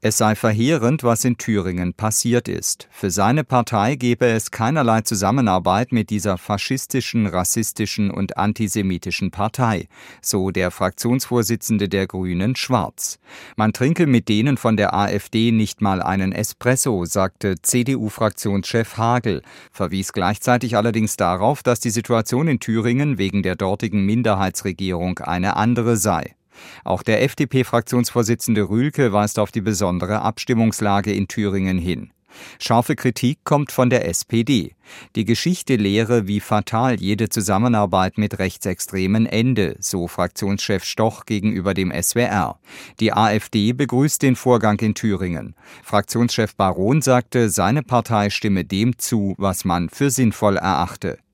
Es sei verheerend, was in Thüringen passiert ist. Für seine Partei gebe es keinerlei Zusammenarbeit mit dieser faschistischen, rassistischen und antisemitischen Partei, so der Fraktionsvorsitzende der Grünen Schwarz. Man trinke mit denen von der AfD nicht mal einen Espresso, sagte CDU-Fraktionschef Hagel, verwies gleichzeitig allerdings darauf, dass die Situation in Thüringen wegen der dortigen Minderheitsregierung eine andere sei. Auch der FDP-Fraktionsvorsitzende Rühlke weist auf die besondere Abstimmungslage in Thüringen hin. Scharfe Kritik kommt von der SPD. Die Geschichte lehre, wie fatal jede Zusammenarbeit mit Rechtsextremen ende, so Fraktionschef Stoch gegenüber dem SWR. Die AfD begrüßt den Vorgang in Thüringen. Fraktionschef Baron sagte, seine Partei stimme dem zu, was man für sinnvoll erachte.